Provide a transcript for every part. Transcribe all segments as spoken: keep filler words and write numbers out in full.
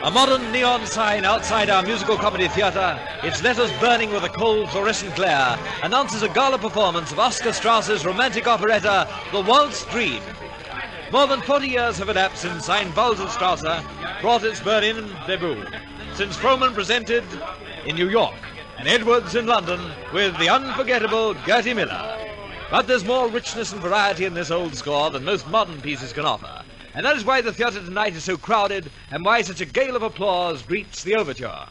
A modern neon sign outside our musical comedy theatre, its letters burning with a cold fluorescent glare, announces a gala performance of Oscar Strauss's romantic operetta, The Waltz Dream. More than forty years have elapsed since Ein Walzer brought its Berlin debut, since Frohman presented in New York and Edwards in London with the unforgettable Gertie Miller. But there's more richness and variety in this old score than most modern pieces can offer. And that is why the theatre tonight is so crowded and why such a gale of applause greets the overture.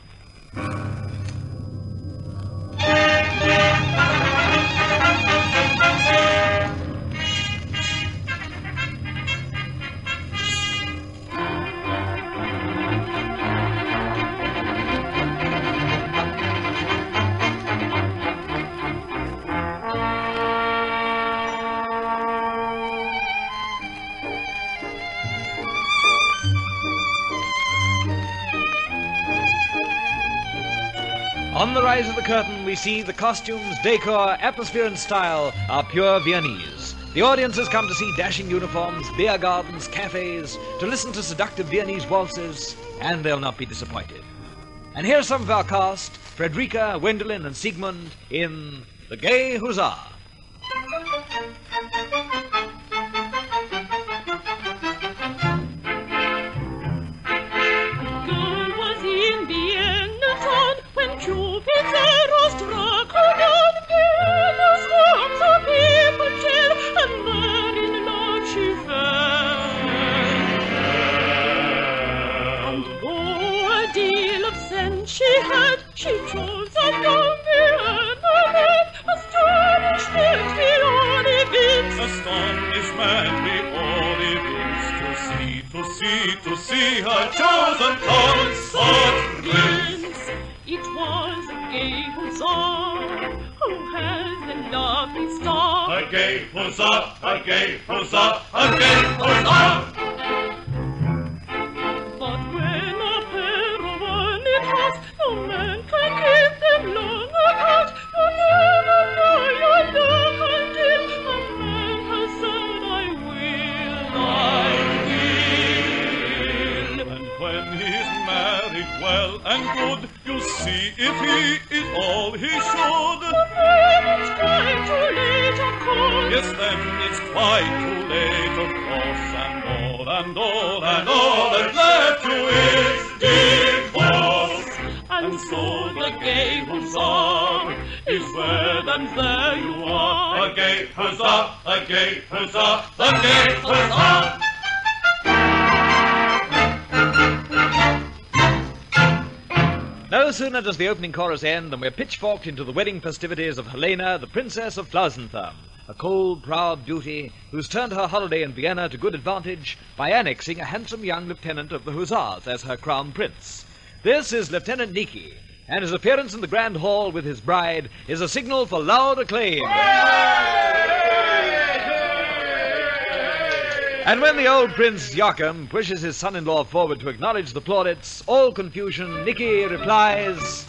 On the rise of the curtain, we see the costumes, decor, atmosphere, and style are pure Viennese. The audience has come to see dashing uniforms, beer gardens, cafes, to listen to seductive Viennese waltzes, and they'll not be disappointed. And here's some of our cast, Frederica, Wendelin, and Siegmund in The Gay Hussar. She had, she chose a young Vienna, astonishment beyond events. Astonishment beyond events, to see, to see, to see her chosen consort glance. It was a gay hussar who has a lovely star. A gay hussar, a gay hussar, a gay hussar. No man can keep them long apart. You never know your love until a man has said, I will, I will. And when he's married well and good, you see if he is all he should. But then it's quite too late, of course. Yes, then it's quite too late, of course. And all, and all, and all that's left to is divorce. And so the gay hussar is where and there you are. A gay hussar, a gay hussar, a gay hussar. No sooner does the opening chorus end than we're pitchforked into the wedding festivities of Helena, the Princess of Klausenthurm, a cold, proud beauty who's turned her holiday in Vienna to good advantage by annexing a handsome young lieutenant of the Hussars as her crown prince. This is Lieutenant Niki, and his appearance in the Grand Hall with his bride is a signal for loud acclaim. And when the old Prince Joachim pushes his son-in-law forward to acknowledge the plaudits, all confusion, Niki replies,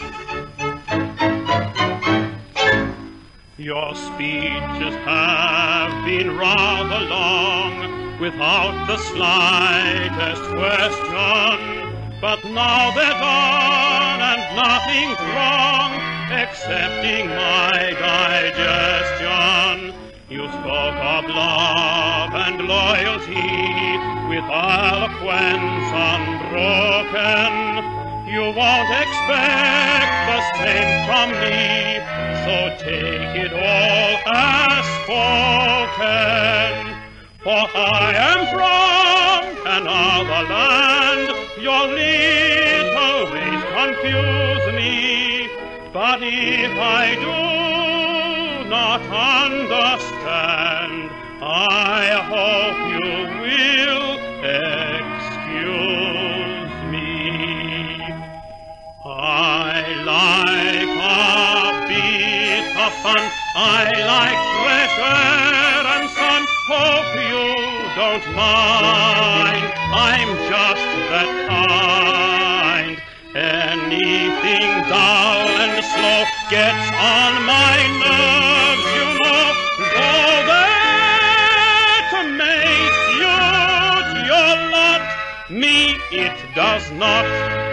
Your speeches have been rather long, without the slightest question. But now they're gone and nothing's wrong, excepting my digestion. You spoke of love and loyalty with eloquence unbroken. You won't expect the same from me, so take it all as spoken. For I am from another land. Your little ways confuse me, but if I do not understand, I hope you will excuse me. I like a bit of fun, I like fresh air and sun. Hope you don't mind, I'm just that kind. Anything dull and slow gets on my nerves, you know. Go there to make you your lot, me it does not.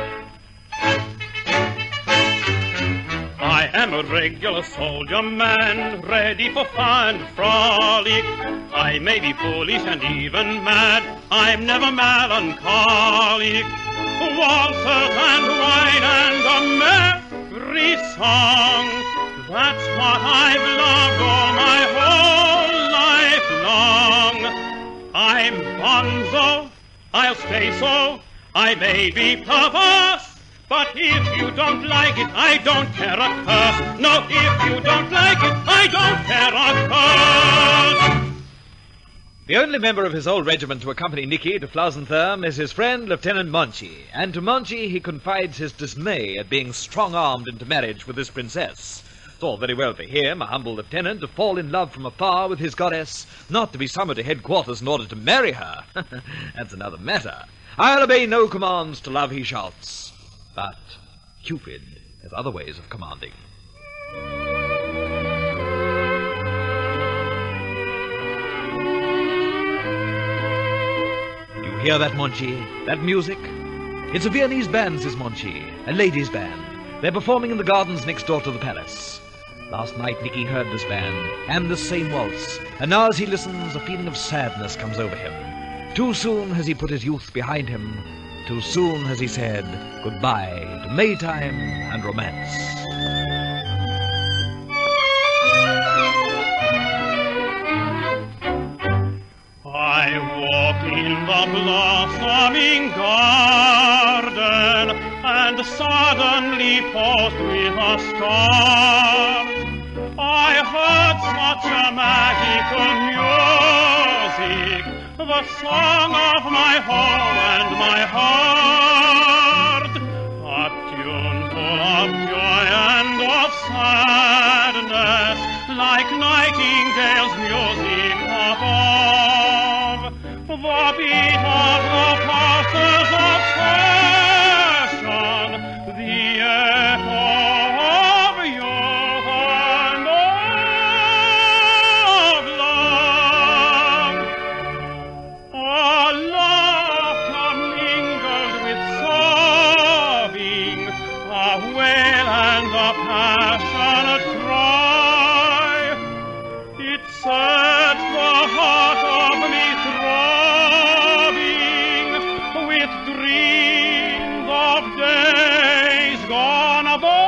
regular soldier man, ready for fun and frolic. I may be foolish and even mad, I'm never melancholic. Waltzes and wine and a merry song, that's what I've loved all my whole life long. I'm bonzo, I'll stay so, I may be perverse, but if you don't like it, I don't care a curse. No, if you don't like it, I don't care a curse. The only member of his old regiment to accompany Nicky to Flausenthurm is his friend, Lieutenant Monchi. And to Monchi he confides his dismay at being strong-armed into marriage with this princess. It's all very well for him, a humble lieutenant, to fall in love from afar with his goddess, not to be summoned to headquarters in order to marry her. That's another matter. I'll obey no commands to love, he shouts. But Cupid has other ways of commanding. You hear that, Monchi? That music? It's a Viennese band, says Monchi. A ladies' band. They're performing in the gardens next door to the palace. Last night Nicky heard this band, and the same waltz. And now as he listens, a feeling of sadness comes over him. Too soon has he put his youth behind him. Too soon has he said goodbye to Maytime and romance. I walk in the blossoming garden and suddenly paused with a start. I heard such a magical music, the song of my home and my heart, a tune full of joy and of sadness, like nightingale's music above. The beat of the pulses of passion, the echo of youth and of love. A laughter mingled with sobbing, a wail and a passionate cry. It set the heart of me throbbing with dreams of days gone by.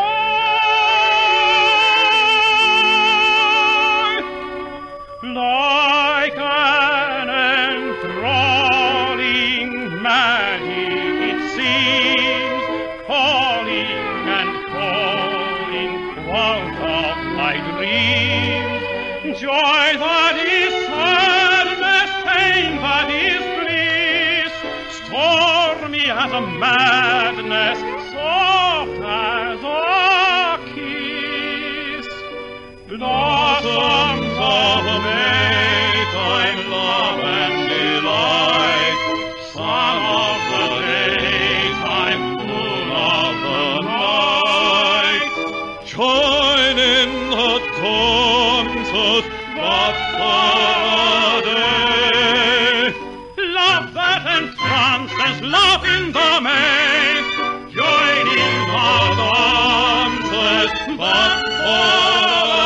Like an enthralling magic it seems, calling and calling out of my dreams. Joy that is sadness, pain that is bliss, stormy as a madness, soft as a kiss. Blossoms of Maytime, love and delight, sun of the daytime, moon of the night, join in the dances but for a day. Love that entrances, love in the maze, joining the dances but for a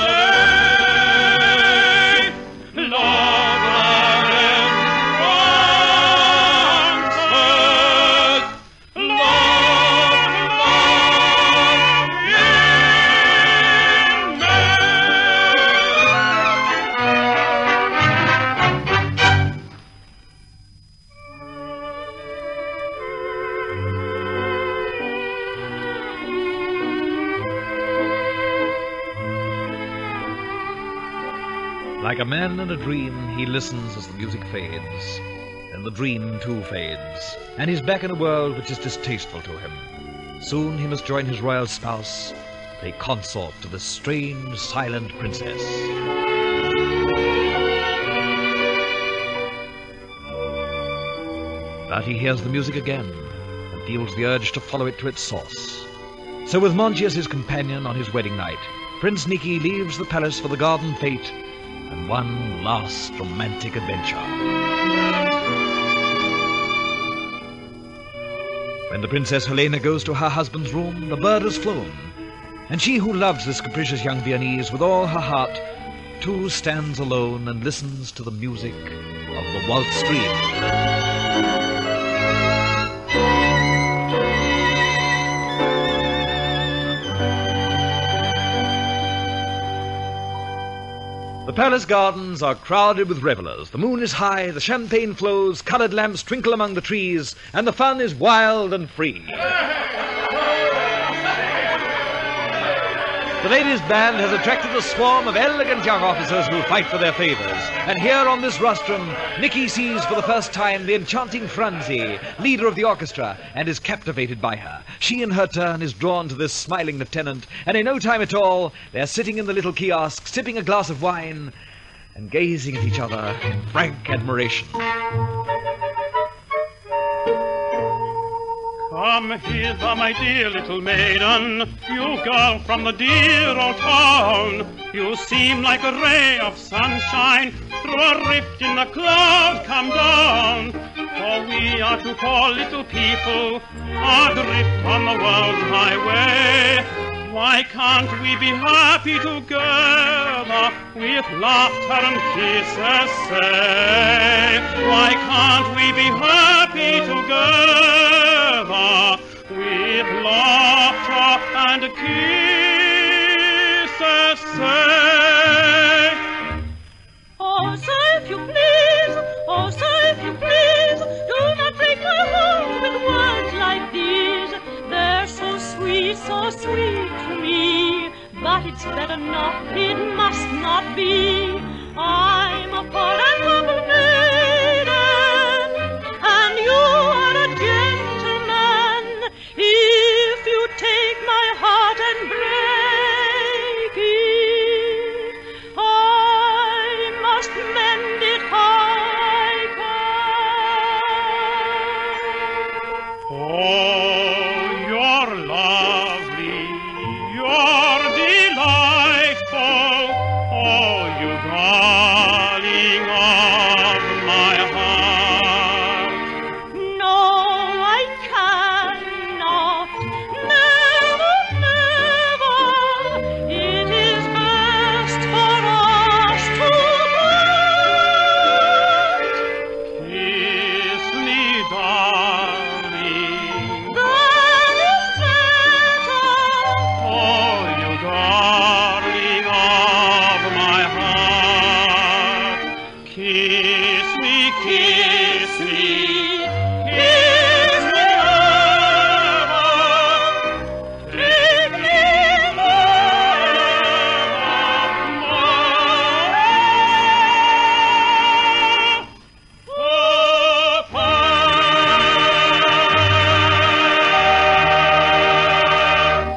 day. Love that entrances, love, love in Like a man in a dream, he listens as the music fades. Then the dream too fades, and he's back in a world which is distasteful to him. Soon he must join his royal spouse, play consort to this strange, silent princess. But he hears the music again, and feels the urge to follow it to its source. So with Monchi as his companion on his wedding night, Prince Nicky leaves the palace for the garden fete and one last romantic adventure. When the Princess Helena goes to her husband's room, the bird has flown. And she who loves this capricious young Viennese with all her heart, too stands alone and listens to the music of the waltz stream. The palace gardens are crowded with revelers. The moon is high, the champagne flows, coloured lamps twinkle among the trees, and the fun is wild and free. The ladies' band has attracted a swarm of elegant young officers who fight for their favours. And here on this rostrum, Nicky sees for the first time the enchanting Franzi, leader of the orchestra, and is captivated by her. She, in her turn, is drawn to this smiling lieutenant, and in no time at all, they're sitting in the little kiosk, sipping a glass of wine, and gazing at each other in frank admiration. Come hither, my dear little maiden, you girl from the dear old town. You seem like a ray of sunshine, through a rift in the cloud come down. For we are two poor little people, adrift on the world's highway. Why can't we be happy together, with laughter and kisses, say? Why can't we be happy together, with laughter and kisses, say? Oh, sir, if you please, oh, sir, if you please, do not break my heart with words like these. They're so sweet, so sweet to me, but it's better not, it must not be. I'm a poor and humble maiden, and you are a gentleman. If you take my heart and break it, I must mend it how I can. Oh, you're lovely, you're delightful, oh, you darling of my heart. No, I cannot, never, never. It is best for us to part. Kiss me, darling, That is better. oh, you darling of my heart. Kiss me, kiss me, kiss me ever, take me apart.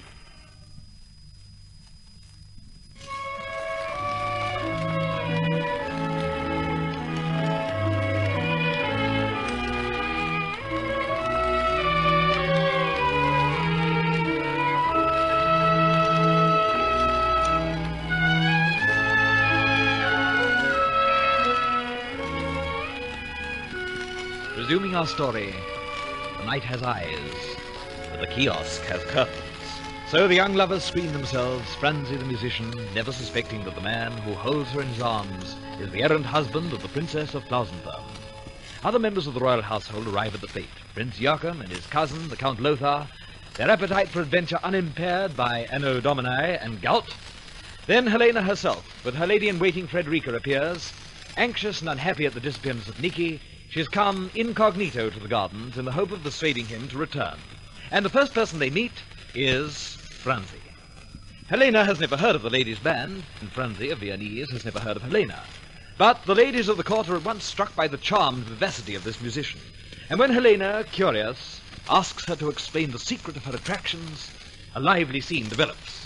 Resuming our story, the night has eyes, but the kiosk has curtains. So the young lovers screen themselves, Franzi the musician, never suspecting that the man who holds her in his arms is the errant husband of the Princess of Klausenthal. Other members of the royal household arrive at the fete. Prince Joachim and his cousin, the Count Lothar, their appetite for adventure unimpaired by Anno Domini and gout. Then Helena herself, with her lady-in-waiting Frederica, appears. Anxious and unhappy at the disappearance of Nicky, she has come incognito to the gardens in the hope of persuading him to return. And the first person they meet is Franzi. Helena has never heard of the ladies' band, and Franzi of Viennese has never heard of Helena. But the ladies of the court are at once struck by the charm and vivacity of this musician. And when Helena, curious, asks her to explain the secret of her attractions, a lively scene develops.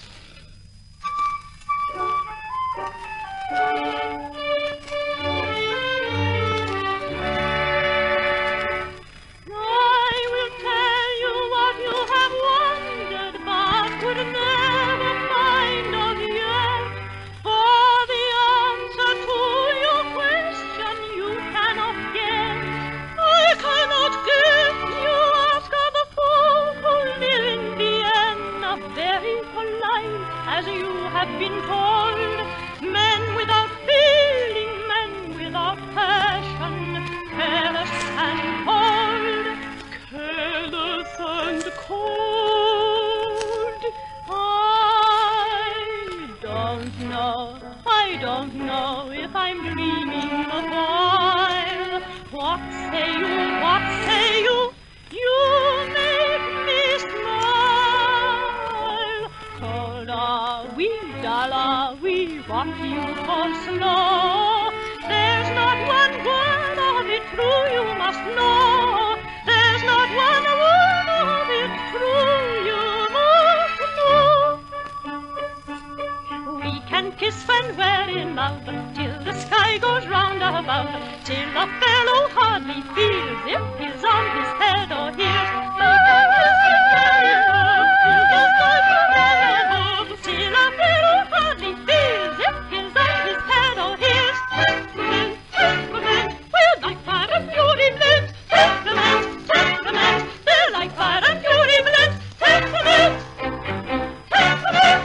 I will tell you what you have wondered, but could never find out yet. For the answer to your question you cannot get. I cannot give. You ask of the folk who live in Vienna, very polite. don't know if I'm dreaming the while. What say you, what say you? You make me smile. Tola-wee, dala-wee, what you call slow. There's not one word of it true, you must know. There's not one word of it true, you must know. We can kiss when we're in love, till the sky goes round about, till a fellow hardly feels if he's on his head or heels. We can kiss when we're in love, till the sky goes round about, till a fellow hardly feels if he's on his head or heels. Temperament, temperament, we're like fire and fury blends. Temperament, temperament, they're like fire and fury blends. Temperament, temperament,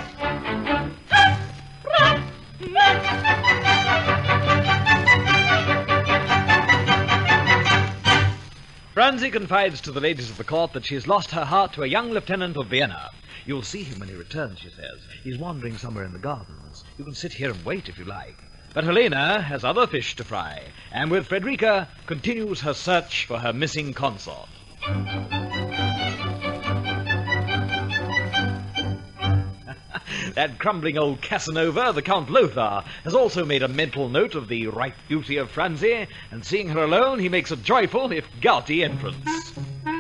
Franzi confides to the ladies of the court that she has lost her heart to a young lieutenant of Vienna. You'll see him when he returns, she says. He's wandering somewhere in the gardens. You can sit here and wait if you like. But Helena has other fish to fry, and with Frederica continues her search for her missing consort. That crumbling old Casanova, the Count Lothar, has also made a mental note of the ripe beauty of Franzi, and seeing her alone, he makes a joyful, if gouty, entrance.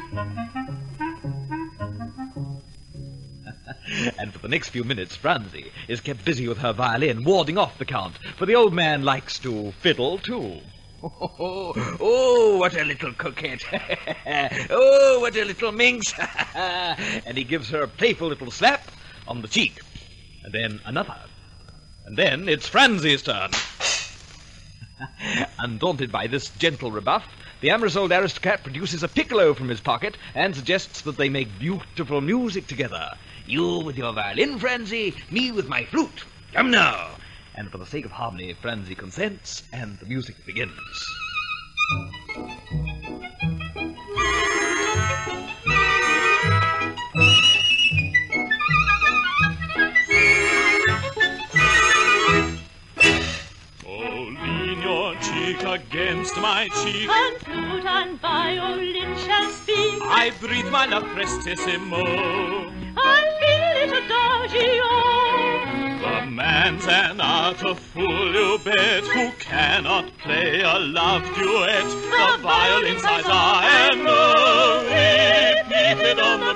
And for the next few minutes, Franzi is kept busy with her violin, warding off the Count, for the old man likes to fiddle, too. Oh, oh, oh, what a little coquette. Oh, what a little minx. And he gives her a playful little slap on the cheek. And then another. And then it's Franzi's turn. Undaunted by this gentle rebuff, the amorous old aristocrat produces a piccolo from his pocket and suggests that they make beautiful music together. You with your violin, Franzi, me with my flute. Come now. And for the sake of harmony, Franzi consents, and the music begins. Against my cheek, and flute and violin shall speak. I breathe my love prestissimo. I feel it adagio. The man's an utter fool, you bet, who cannot play a love duet. The violin sighs are and no, repeated on the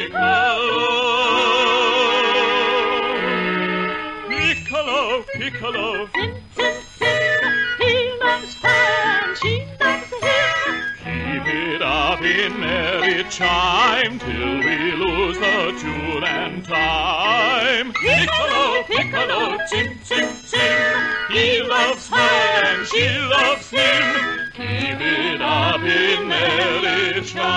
piccolo. Piccolo, piccolo. Sin, sin, sin. He loves her and she loves him. Keep it up in merry chime till we lose the tune and time. Piccolo, piccolo, tim, tim, tim. He loves her and she loves him. Keep it up in merry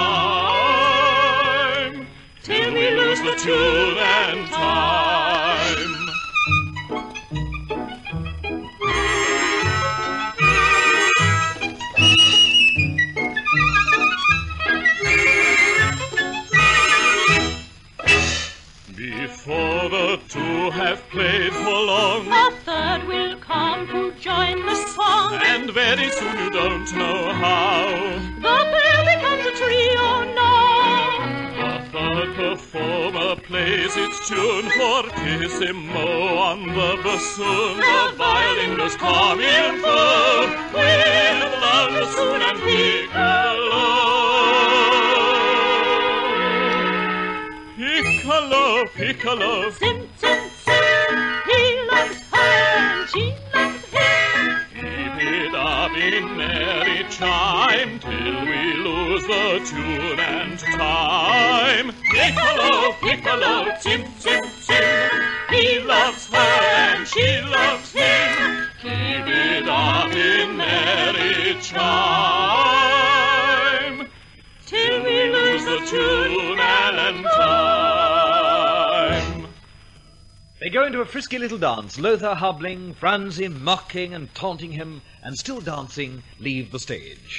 chime till we lose the tune and time. Before the two have played for long, a third will come to join the song, and very soon you don't know how the pair becomes a trio now. The third performer plays its tune fortissimo on the bassoon. The violin does come in full with love, bassoon and piccolo. Piccolo, piccolo. Sim, sim, sim. He loves her and she loves him. Keep it up in merry chime till we lose the tune and time. Piccolo, piccolo, tim, tim, tim. He loves her and she loves him. Keep it up in merry chime till we lose the tune and time. They go into a frisky little dance, Lothar hobbling, Franzi mocking and taunting him, and still dancing, leave the stage.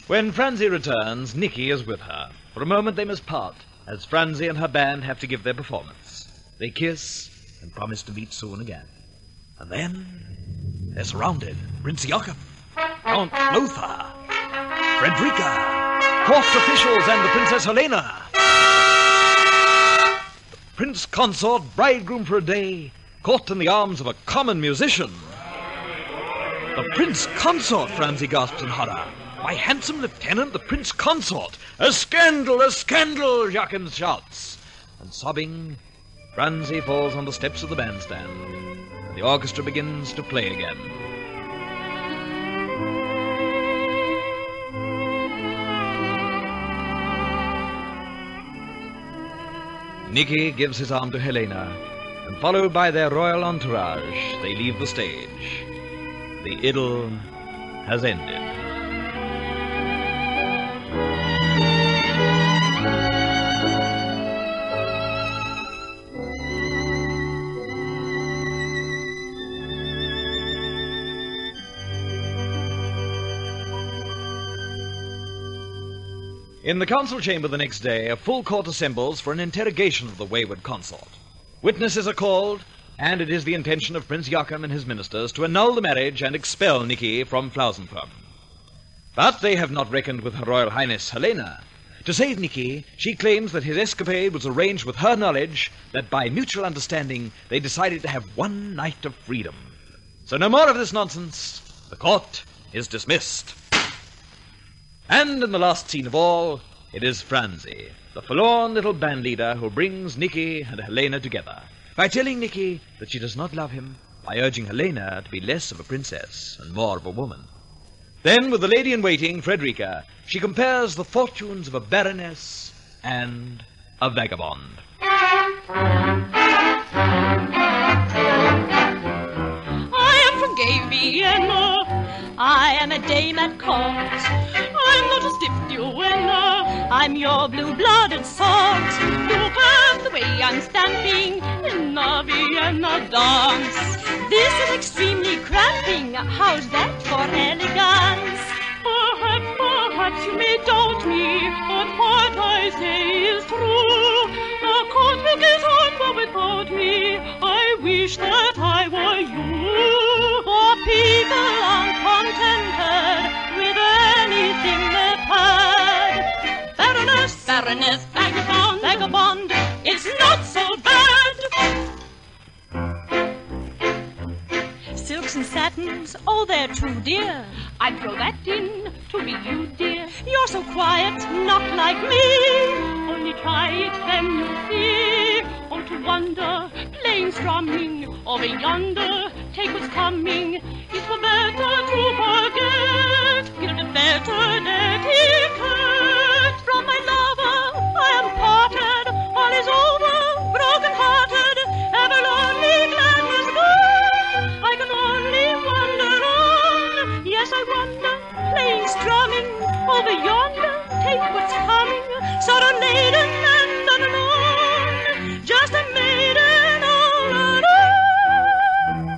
When Francie returns, Nicky is with her. For a moment they must part, as Francie and her band have to give their performance. They kiss and promise to meet soon again. And then they're surrounded. Prince Joachim, Count Lothar, Frederica, court officials, and the Princess Helena. The Prince Consort, bridegroom for a day, caught in the arms of a common musician. The Prince Consort, Francie gasps in horror. My handsome lieutenant, the Prince Consort. A scandal, a scandal, Joachim shouts. And sobbing, Francie falls on the steps of the bandstand, and the orchestra begins to play again. Nicky gives his arm to Helena, and followed by their royal entourage, they leave the stage. The idyll has ended. In the council chamber the next day, a full court assembles for an interrogation of the wayward consort. Witnesses are called, and it is the intention of Prince Joachim and his ministers to annul the marriage and expel Nicky from Flausenfirm. But they have not reckoned with Her Royal Highness Helena. To save Nicky, she claims that his escapade was arranged with her knowledge, that by mutual understanding they decided to have one night of freedom. So no more of this nonsense. The court is dismissed. And in the last scene of all, it is Francie, the forlorn little band leader, who brings Nicky and Helena together by telling Nicky that she does not love him, by urging Helena to be less of a princess and more of a woman. Then, with the lady-in-waiting, Frederica, she compares the fortunes of a baroness and a vagabond. I am from gay Vienna. I am a dame at court. I'm not a stiff duenna. I'm your blue-blooded sort. Look at the way I'm stamping in a Vienna dance. This is extremely cramping. How's that for elegance? Perhaps, perhaps you may doubt me, but what I say is true. The court will get on well without me. I wish that I were you. For people aren't contented with anything they've heard. Baroness, baroness, vagabond, vagabond, it's not so bad. Silks and satins, oh, they're true, dear. I'd throw that in to be you, dear. You're so quiet, not like me. Only try it, then you'll see. Oh, to wonder, playing strumming over yonder, take what's coming. It were better to forget, get a better etiquette. From my lover, I am parted, all is over, broken-hearted, ever lonely, gladness gone. I can only wander on, yes, I wander, playing strumming over yonder, take what's coming, sort of laden and unknown, just a maiden all alone.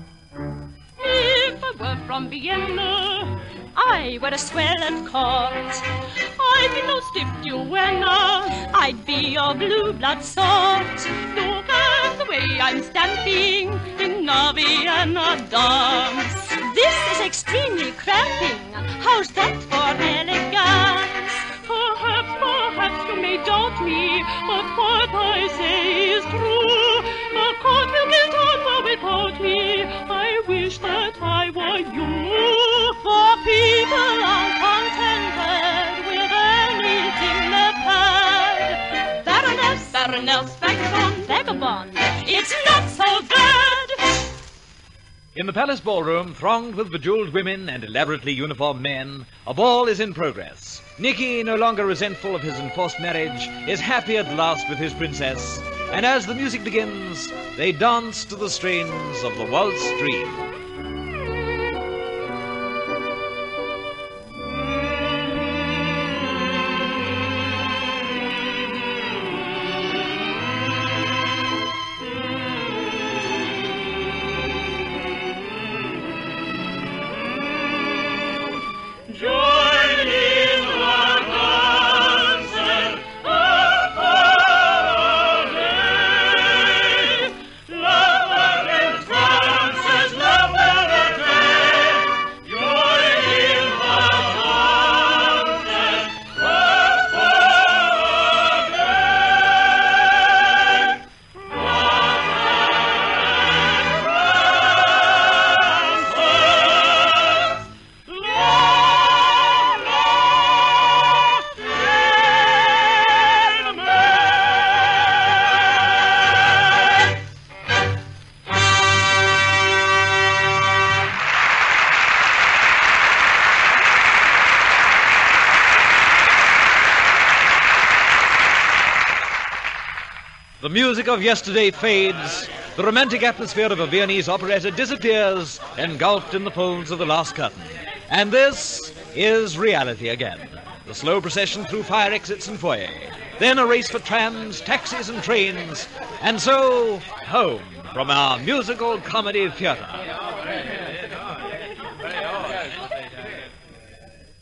If I were from Vienna, I were a swell at court. I'd be no stiff duenna, I'd be your blue blood sort. Look at the way I'm stamping in a Vienna dance. This is extremely cramping. How's that for elegance? Perhaps, perhaps you may doubt me, but what I say is true. The court will get on well without me. I wish that I were you. For people are contented with anything they've heard. Baroness, baroness, vagabond, vagabond, it's not so bad. In the palace ballroom, thronged with bejeweled women and elaborately uniformed men, a ball is in progress. Nicky, no longer resentful of his enforced marriage, is happy at last with his princess, and as the music begins, they dance to the strains of the waltz dream. Join in The music of yesterday fades. The romantic atmosphere of a Viennese operetta disappears, engulfed in the folds of the last curtain. And this is reality again. The slow procession through fire exits and foyer. Then a race for trams, taxis and trains. And so, home from our musical comedy theatre.